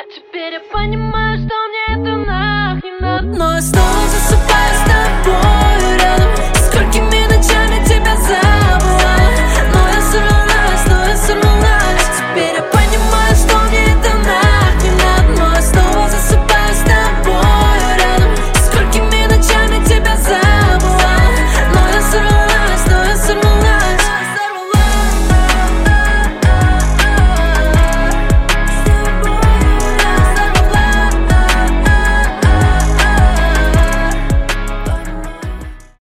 Теперь я понимаю, что мне это нахрен надо. Но я снова засыпаю.